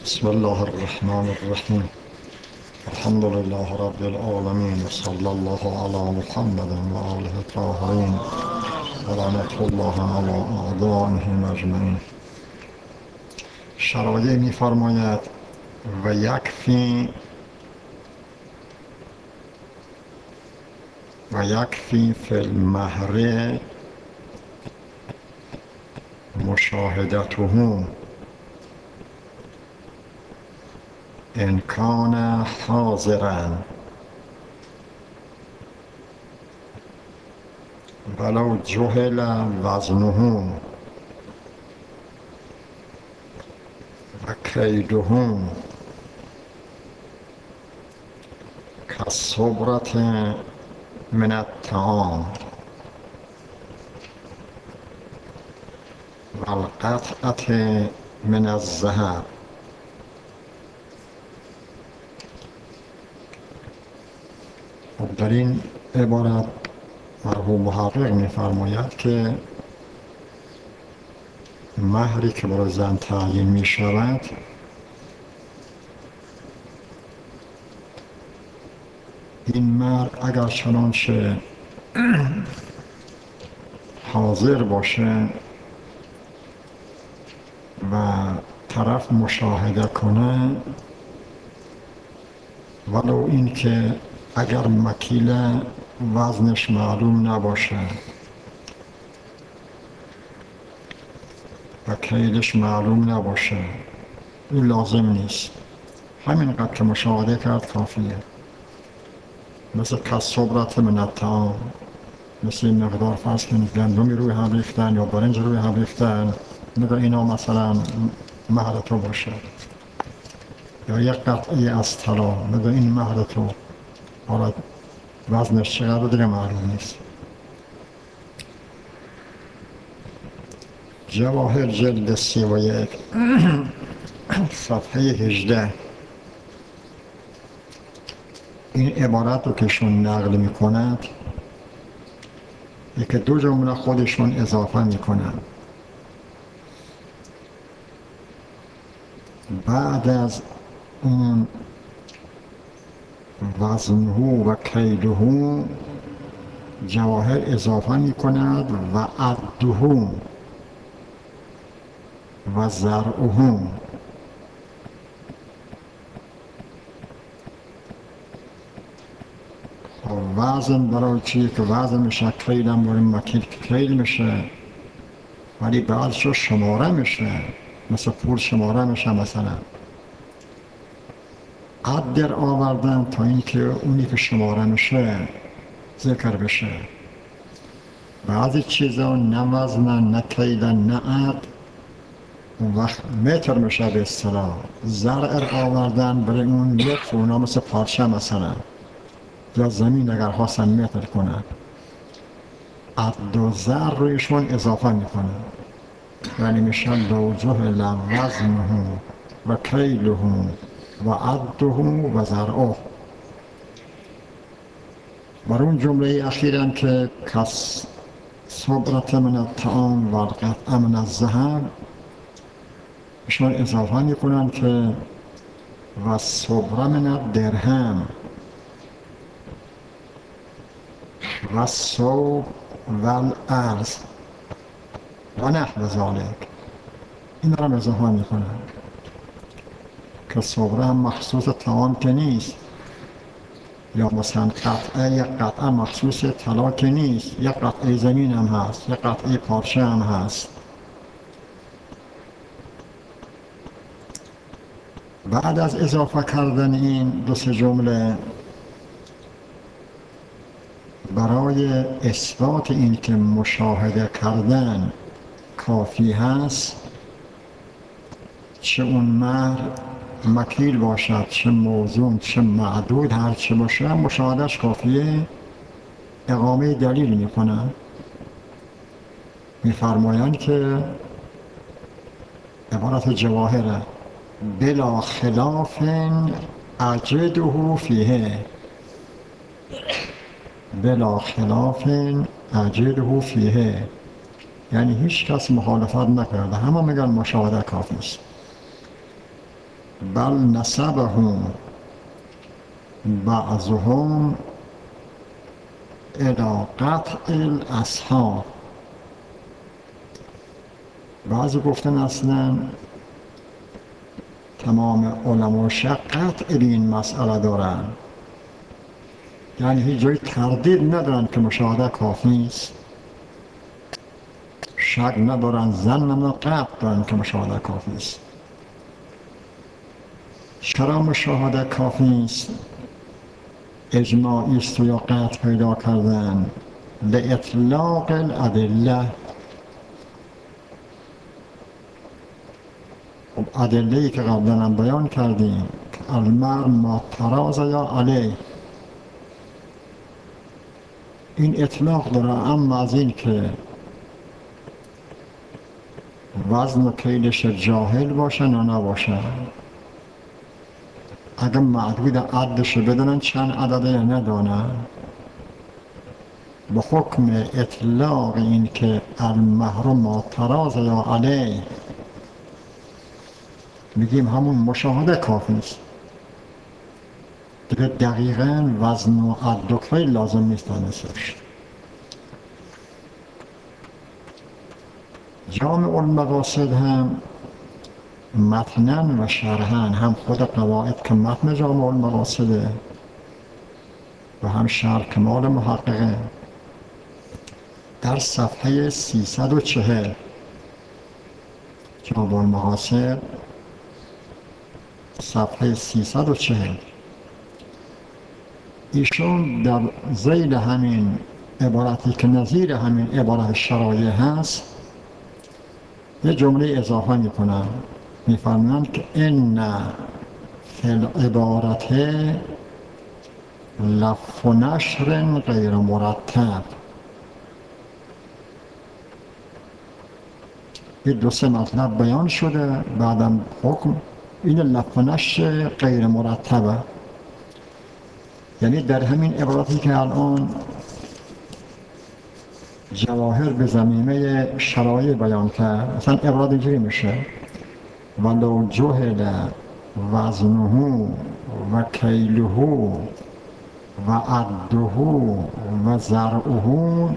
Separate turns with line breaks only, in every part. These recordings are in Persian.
بسم الله الرحمن الرحیم. الحمد لله رب العالمین و صلی الله علی محمد و آله الطاهرین و لعنت الله علی اعدائهم اجمعین. شرایع می فرماید و یکفی فی المهر مشاهدته ان کان حاضرا ولو جهل وزنه و کیده کالصبرة من الطعام و القطعة من الذهب. در این عبارت مرحوم محقق می‌فرماید که مهری که برای زن تعیین می شود این مرد اگر چنانچه حاضر باشه و طرف مشاهده کنه، ولو این که اگر مکیل وزنش معلوم نباشه و کیلش معلوم نباشه، این لازم نیست. همینقدر که مشاهده کرد کافیه. مثل کالصبرة من الطعام، مثل این مقدار فرض کنید گندمی روی هم ریختن یا برنج روی هم ریختن، میگه اینا مثلا مهر تو باشه. یا یک قطعه از طلا، میگه این مهر تو. حالا وزنش چقدر دیگه معلوم نیست. جواهر جلد 31 صفحه 18 این عبارت رو که شون نقل میکنند یکی دو جمله خودشون اضافه میکنن. بعد از اون وزنه و کیله جواهر اضافه میکند و عده و زرعه. وزن برای چی؟ که وزن میشه، کیل هم برای مکیل کیل میشه، ولی بعدش شماره میشه، مثل پول شماره میشه. مثلا عد در آوردن تا اینکه اونی که شماره میشه ذکر بشه. بعضی چیزا نه وزنن نه کیلن نه عد، اون وقت متر میشه به اصطلاح. زرع آوردن برای اون متر، اونا مثل پارچه مثلا، یا زمین اگر خواستن متر کنن، عد و زر رویشون اضافه میکنن، یعنی میشن لو جهل وزنه و کیله و عده و زرعه. بر اون جمله اخیرم که کالصبرة من الطعام و القطعة من الذهب ایشون اضافه میکنن که و الصبرة من الدرهم و الثوب و الارض و نحو ذلک. این را اضافه میکنن که صبره هم مخصوص طعام که نیست، یا مثلا یک قطعه مخصوص طلا که نیست، یک قطعه زمین هم هست، یک قطعه پارچه هم هست. بعد از اضافه کردن این دو سه جمله، برای اثبات این که مشاهده کردن کافی هست، چه اون مهر مکیل باشد، چه موزون، چه معدود، هر چه باشه مشاهدهش کافیه. اقامه دلیل میکنن، میفرمایند که عبارت جواهره بلا خلاف اجده فیه، بلا خلاف اجده فیه، یعنی هیچ کس مخالفت نکرده، همه میگن مشاهده کافی است. بل نسبهم بعضهم الى قطع الاصحاب. بعضی گفتن اصلا تمام علما قطع به این مسئله دارن، یعنی هیچ جای تردید ندارن که مشاهده کافی است، شک ندارن، ظن قطع دارن که مشاهده کافی است. چرا مشاهده کافی است؟ اجماعی است یا قطع پیدا کردن؟ لاطلاق الادله. ادله‌ای که قبلا هم بیان کردیم، المرء ما تراضی علیه، این اطلاق داره. اما از این که وزن و کیلش جاهل باشن یا نباشن، اگر معدود عدش بدونن چند عدده یا ندانن، به حکم اطلاق این که المهر ما تراضی علیه میگیم همون مشاهده کافی است دیگه. دقیقاً وزن و عد و کیل لازم نیست دانستش. جامع المقاصد هم متناً و شرحاً، هم خود قواعد که متن جامع المقاصده و هم شرح کمال محققه، در صفحه 340 جامع المقاصد صفحه 340 ایشون در ذیل همین عبارتی که نظیر همین عبارت شرایع هست یه جمله اضافه میکنن، میفرمایند که ان فی العبارت لف و نشر غیر مرتب. یه دو سه مطلب بیان شده، بعدم حکم این لف و نشر غیر مرتبه، یعنی در همین عبارتی که الان جواهر به ضمیمه شرایع بیان کرد، اصلا عبارت اینجوری میشه ولو جهل وزنه و کیله و عده و زرعه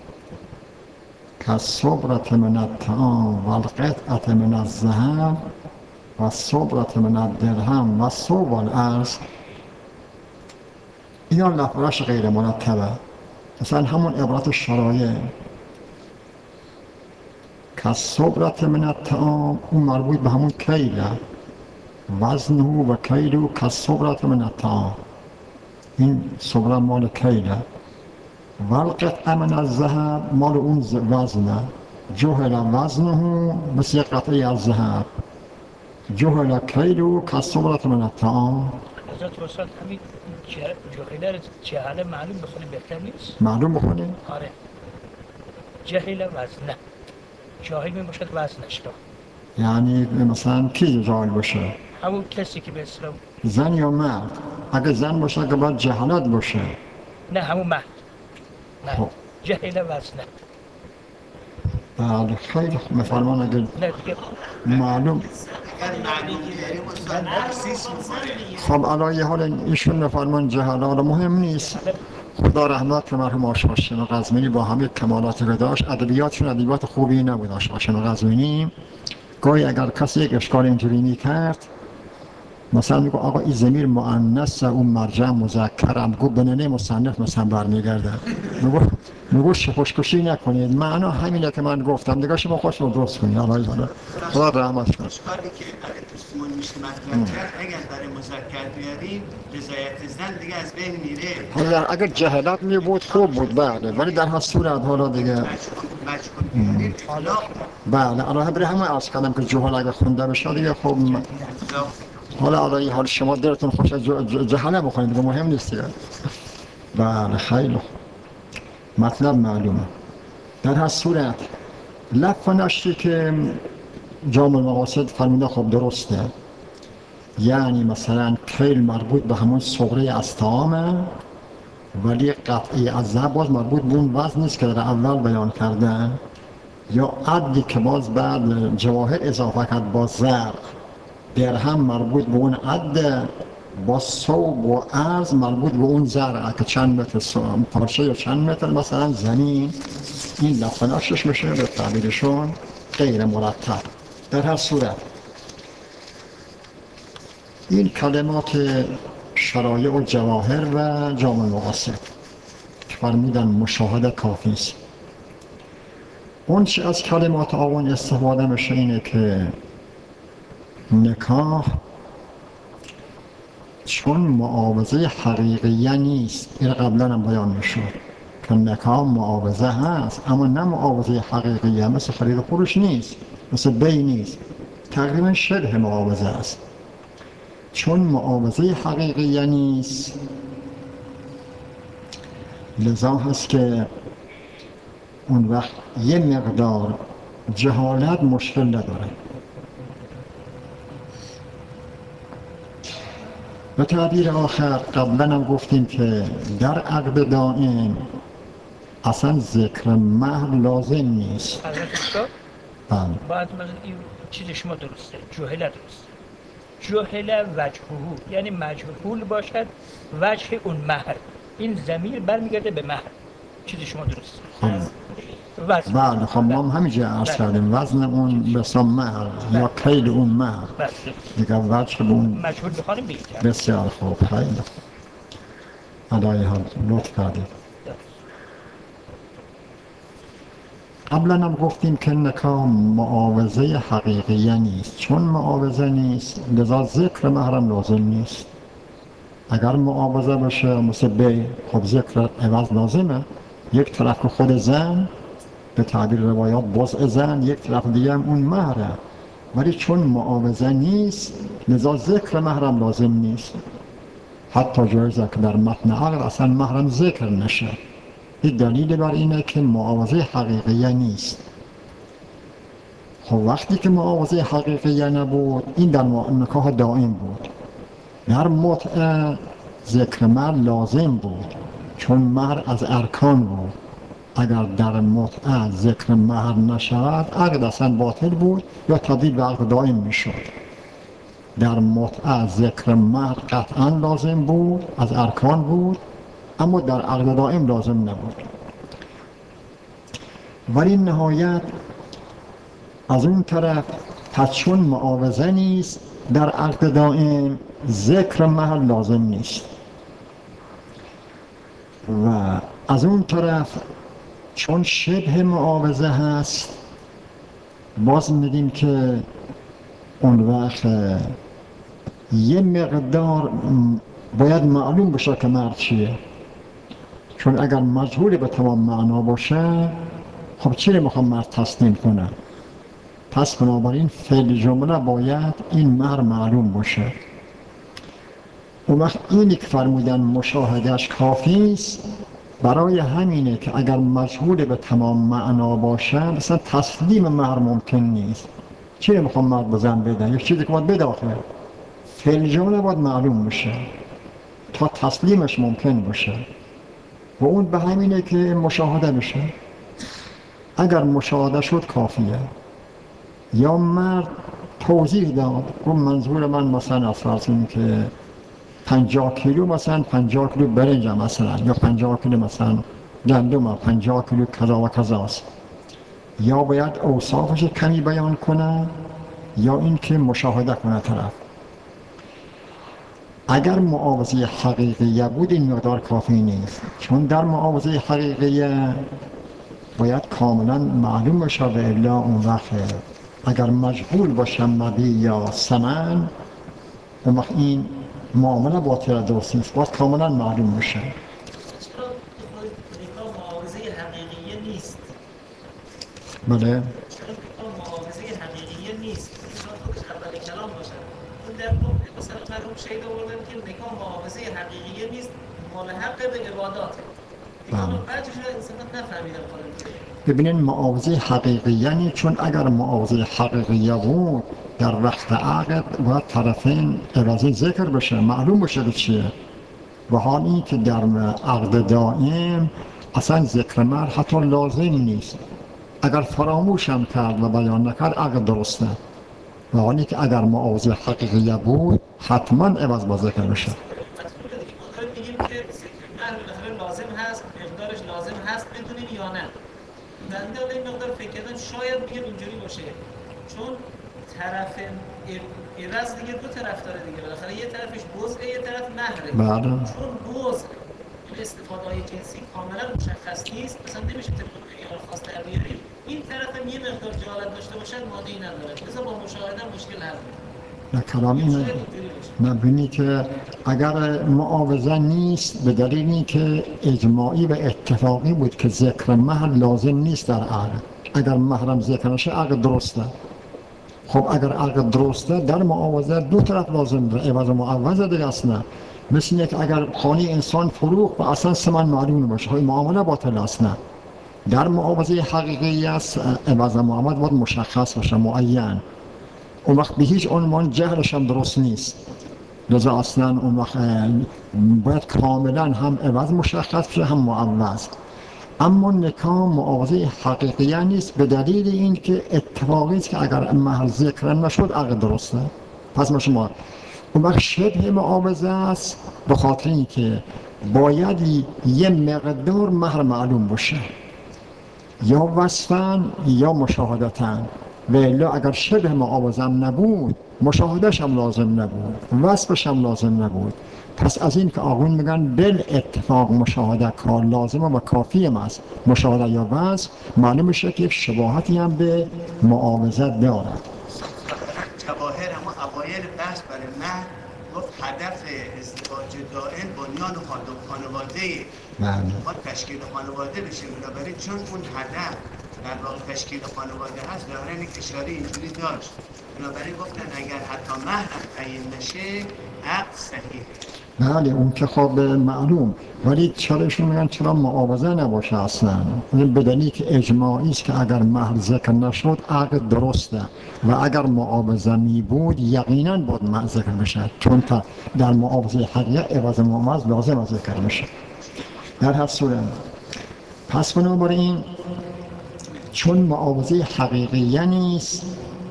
کالصبرة من الطعام و القطعة من الذهب و الصبرة من الدرهم و الثوب والارض. اینا لفظش غیر مرتبه، مثلا همون عبارت شرایع کالصبرة من الطعام اون مربوط به همون کیله، وزنه و کیله کالصبرة من الطعام، این صبره مال کیله، و القطعه من الذهب مال اون وزنه، جهل وزنه مثل قطعه از ذهب، جهل کیله کالصبرة من الطعام.
حضرت استاد همین جهل جهل معلوم بخونیم بهتر نیست؟
معلوم بخونیم؟
آره. جهل وزنه، جاهل می باشد وزنش را،
یعنی مثلا کی جاهل باشه؟
همون کسی که به اسلام
زن یا مرد؟ اگه زن باشه که باید جهالت باشه.
نه همون مرد. نه
خب.
جهل وزنه.
بله خیلی خوب. میفرمان اگه
نه دیگه
معلوم خب علایه حال ایشون میفرمان جهالت مهم نیست. خدا رحمت به مرحوم آقا هاشم قزوینی با همه کمالاتی که داشت، ادبیاتشون ادبیات خوبی نبود. آقا هاشم قزوینی گاهی اگر کسی یک اشکال اینجوری میکرد، مثلا میگو آقا این ضمیر مؤنث اون مرجع مذکرم، گو بننه مصنف مثلا برمیگرده، میگو خوشکشی نکنید، معنا همینه که من گفتم دیگه، شما خوش رو درست کنید. حالا خدا رحمت کنه.
اشکالی که تسمون میشه مطلب کرد اگر برای مذکر بیاریم رضایت زن دیگه از بین میره.
حالا اگر جهالت می بود خوب بود، بله، ولی در هر صورت حالا دیگه
مجهول بیاریم طلاق.
بله الان برای همه عرض کردم که جهال اگر خونده بشه دیگه خب حالا این حال شما دلتون خوش جهله بخونید دیگه، مهم نیست دیگه. بله خیلی مطلب معلومه. در هر صورت لف و نشری که جامع المقاصد فرموده خب درسته، یعنی مثلا کیل مربوط به همون صغره از طعامه، ولی قطعی از ذهب باز مربوط به اون وزن نیست که در اول بیان کردن، یا عدی که باز بعد جواهر اضافه کرد با زرع، درهم مربوط به اون عد، با ثوب و عرض مربوط به اون زرع که چند متر پارچه یا چند متر مثلا زمین، این لفناشش میشه به تعبیرشون غیر مرتب. در هر صورت این کلمات شرایع و جواهر و جام المقصد که فرمیدن مشاهده کافی است. اون چی از کلمات آقایون استفاده میشه اینه که نکاح چون معاوضه حقیقیه نیست، این قبلا هم بیان میشد که نکاح معاوضه هست اما نه معاوضه حقیقیه، مثل خرید و فروش نیست، مثل بی نیست، تقریبا شبه معاوضه است. چون معاوضه حقیقیه نیست لذا هست که اون وقت یه مقدار جهالت مشکل نداره. به تعبیر آخر قبلا هم گفتیم که در عقد دائم اصلا ذکر مهر لازم نیست.
حضرت استاد
بله.
باید مثلا این چیز شما درسته، جهله درسته، جهله وجهه یعنی مجهول باشد وجه اون مهر، این ضمیر برمیگرده به مهر. چیز شما درسته. وزن.
بله خب ما هم همینجا عرض کردیم وزن اون بسام مهر یا کیل اون مهر دیگه وجه به اون
مجهول بخوانیم بهتر.
بسیار خوب، خیلی علایه ها لطف کردیم. قبلا هم گفتیم که نکاح معاوضه حقیقیه نیست، چون معاوضه نیست لذا ذکر مهرم لازم نیست. اگر معاوضه باشه مثل بی، خب ذکر عوض لازمه، یک طرف که خود زن به تعبیر روایات بضع زن، یک طرف دیگه هم اون مهره، ولی چون معاوضه نیست لذا ذکر مهرم لازم نیست. حتی جایزه که در متن عقد اصلا مهرم ذکر نشه. این دلیل بر اینه که معاوضه حقیقیه نیست. خب وقتی که معاوضه حقیقیه نبود این در نکاح دائم بود. در متعه ذکر مهر لازم بود چون مهر از ارکان بود. اگر در متعه ذکر مهر نشود عقد اصلا باطل بود یا تبدیل به عقد دائم میشد. در متعه ذکر مهر قطعا لازم بود، از ارکان بود، اما در عقد دائم لازم نبود. ولی نهایت از اون طرف پس چون معاوضه نیست در عقد دائم ذکر مهر لازم نیست و از اون طرف چون شبه معاوضه هست باز میدیم که اون وقت یه مقدار باید معلوم بشه که مهر چیه، چون اگر مجهول به تمام معنا باشه خب چرا میخوام مهر تسلیم کنه؟ پس بنابراین فعل جمله باید این مهر معلوم باشه. اون وقت اینی که فرمودن مشاهدهش کافی است، برای همینه که اگر مجهول به تمام معنا باشه مثلا تسلیم مهر ممکن نیست. چرا میخوام مهر به زن بدن؟ یک چیزی که باید بداخله فعل جمله باید معلوم بشه تا تسلیمش ممکن باشه و اون به همینه که مشاهده بشه. اگر مشاهده شد کافیه. یا مرد توضیح داد گفت منظور من مثلا از فرض این که 50 کیلو مثلا 50 کیلو برنج مثلا یا 50 کیلو مثلا گندم 50 کیلو کذا و کذاست، یا باید اوصافش کمی بیان کنه یا این که مشاهده کنه طرف. اگر معاوضه حقیقیه بود این مقدار کافی نیست، چون در معاوضه حقیقیه باید کاملا معلوم باشه و الا اون وقت اگر مجهول باشه مبیع یا ثمن اون وقت این معامله باطل درست نیست، باید کاملا معلوم بشه.
چرا معاوضه حقیقیه نیست؟
بله؟
چرا معاوضه حقیقیه نیست؟ چرا اول کلام باشه؟ اون در مثلا مرحوم شهید آوردن که نکاح معاوضه حقیقیه نیست، ملحق به عباداته. دیگه اون بعدش انسان نفهمیدن کنن.
ببینین معاوضه حقیقیه نیست، چون اگر معاوضه حقیقیه بود در وقت عقد باید طرفین عوضی ذکر بشه، معلوم بشه چیه. و حال این که در عقد دائم اصلا ذکر مهر حتی لازم نیست. اگر فراموش هم کرد و بیان نکرد عقد درسته. و حالی که اگر معاوضه حقیقیه بود حتما عوض با ذکر میشه.
میگیم که مهر بالاخره لازم هست، مقدارش لازم هست بدونیم یا نه. بنده حالا این مقدار فکر کردم شاید میگه اینجوری باشه، چون طرف عوض دیگه دو طرف داره دیگه، بالاخره یه طرفش بزعه یه طرف مهره.
بله.
چون بزع استفاده های جنسی کاملا مشخص نیست، مثلا نمیشه طبق خیال خاص در بیاریم. این طرف هم یه مقدار جهالت داشته باشد مانعی نداره، لذا با مشاهده مشکل حل میشه.
کلام اینه نبینی که اگر معاوضه نیست به دلیلی که اجماعی و اتفاقی بود که ذکر مهر لازم نیست در عقد، اگر مهرم ذکر نشه عقد درسته. خب اگر عقد درسته در معاوضه دو طرف لازم داره، عوض و معوضه دیگه اصلا. مثل اینه که اگر خانه انسان فروخت و اصلا ثمن معلوم باشه خب معامله باطل اصلا. در معاوضه حقیقی است عوض و معوض باید مشخص باشه، معین. اون وقت به هیچ عنوان جهلش هم درست نیست، لذا اصلا اون وقت باید کاملا هم عوض مشخص بشه هم معوض. اما نکاح معاوضه حقیقی نیست به دلیل این که اتفاقی است که اگر مهر ذکر نشد عقد درسته. پس ما شما اون وقت شبه معاوضه است به خاطر این که باید یه مقدار مهر معلوم باشه، یا وصفاً یا مشاهدتاً. ولی اگر شبه معاوضه هم نبود مشاهدهش هم لازم نبود، وصفش هم لازم نبود. پس از این که آقایون میگن بل اتفاق مشاهده کار لازمه و کافی است، مشاهده یا وصف معلوم میشه که یک شباهتی هم به معاوضه دارد.
جواهر اما اوایل بحث برای مهر گفت هدف ازدواج دائم بنیان خانواده ما تشکیل خانواده بشه، بنابراین چون اون هدف در واقع تشکیل خانواده هست دارن یک اشاره اینجوری داشت، بنابراین گفتن اگر حتی مهر تعیین نشه عقد صحیحه.
بله اون که خب معلوم، ولی چراشون میگن چرا معاوضه نباشه اصلا؟ به دلیلی که اجماعی است که اگر مهر ذکر نشد عقد درسته و اگر معاوضه می بود یقینا باید مهر ذکر بشه، چون در معاوضه حقیقی عوض معاوضه لازم ذکر میشه. در هر صورت پس بنابراین چون معاوضه حقیقی نیست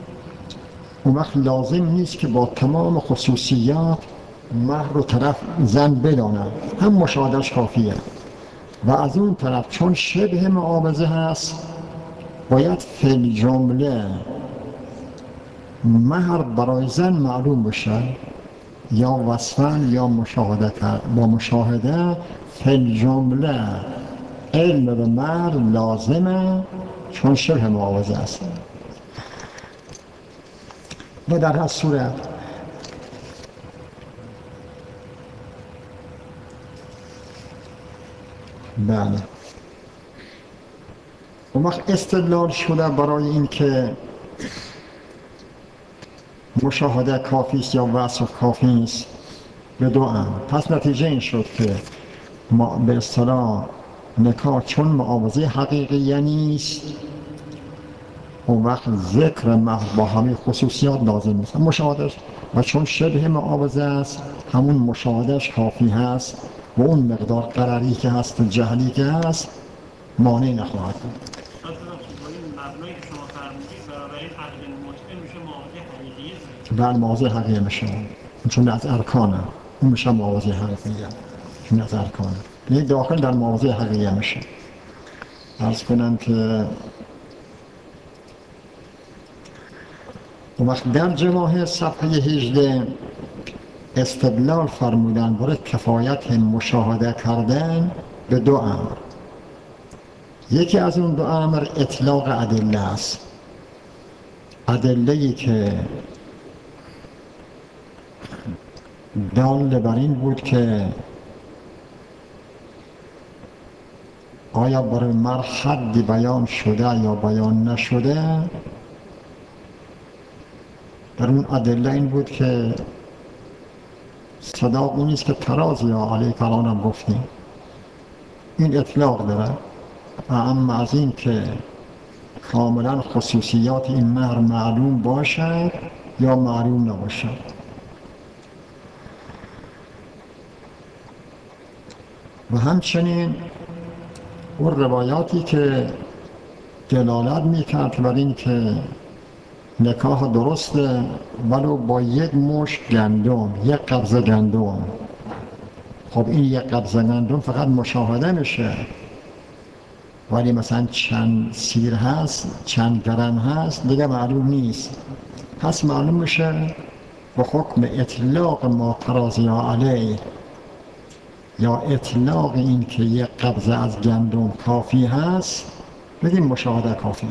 اون وقت لازم نیست که با تمام خصوصیات مهر رو طرف زن بداند، هم مشاهدهش کافیه. و از اون طرف چون شبه معاوضه هست باید فی الجمله مهر برای زن معلوم بشه، یا وصفاً یا مشاهده. با مشاهده فی الجمله علم به مهر لازمه چون شبه معاوضه است. و در هر صورت بله اون وقت استدلال شده برای این که مشاهده کافی است یا وصف کافی است به دو امر. پس نتیجه این شد که ما به اصطلاح نکاح چون معاوضه حقیقی نیست اون وقت ذکر مهر با همه خصوصیات لازم نیست، مشاهدهش. و چون شبه معاوضه است همون مشاهدهش کافی هست و اون مقدار قراری که هست و جهلی که هست مانع نخواهد بود.
با این مبنایی که شما فرمودید بنابراین عقد متعه میشه معاوضه حقیقیه.
بله معاوضه حقیقی میشه، چون از ارکانه اون میشه معاوضه حقیقیه، چون از ارکانه یک داخل در معاوضه حقیقیه میشه. عرض کنم که وقت در جواهر صفحه 18 استدلال فرمودن برای کفایت مشاهده کردن به دو امر. یکی از اون دو امر اطلاق ادله است، ادله‌ای که دال بر این بود که آیا برای مر حدی بیان شده یا بیان نشده. در اون ادله این بود که صداق اون نیست که تراز یا علیه کلانم گفتیم، این اطلاق داره. اما از این که کاملا خصوصیات این مهر معلوم باشد یا معلوم نباشد. و همچنین اون روایاتی که دلالت میکرد بر این که نکاح درسته ولو با یک مشت گندم، یک قبضه گندم. خب این یک قبضه گندم فقط مشاهده میشه، ولی مثلا چند سیر هست، چند گرم هست دیگه معلوم نیست. پس معلوم میشه به حکم اطلاق ما ترازی علیه یا اطلاق این که یک قبضه از گندم کافی هست، بگیم مشاهده کافی.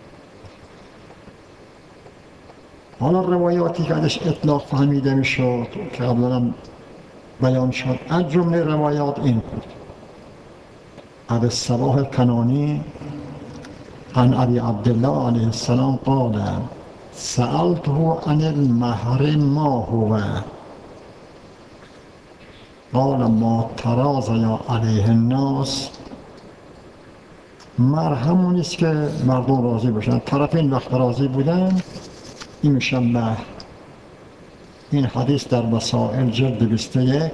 حالا روایاتی که ازش اطلاق فهمیده میشد که قبلا بیان شد، از جمله روایات این بود: ابی الصباح الکنانی عن ابی عبدالله علیه السلام قال سألته عن المهر ما هو قال ما تراضی علیه الناس. مهر همونی است که مردم راضی باشن، طرفین وقت راضی بودن این میشه مهر. این حدیث در وسائل جلد 21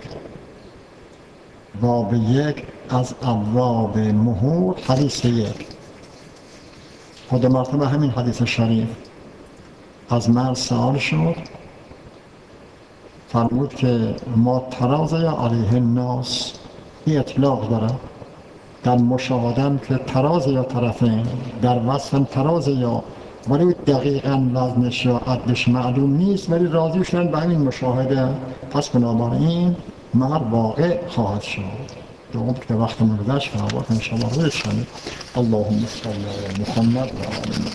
باب 1 از ابواب مهور حدیث 1. خود مرتبه همین حدیث شریف از مهر سوال شد، فرمود که ما تراضی علیه الناس، این اطلاق داره. در مشاهدم که تراز یا طرفین، در وصفم تراز یا، ولی دقیقاً وزنش یا عدش معلوم نیست، ولی راضی شدن به همین مشاهده، پس بنابراین مهر واقع خواهد شد. دوم که وقت من گذشت، فراموش انشاءالله روز شنید. اللهم صل علی محمد و آل محمد.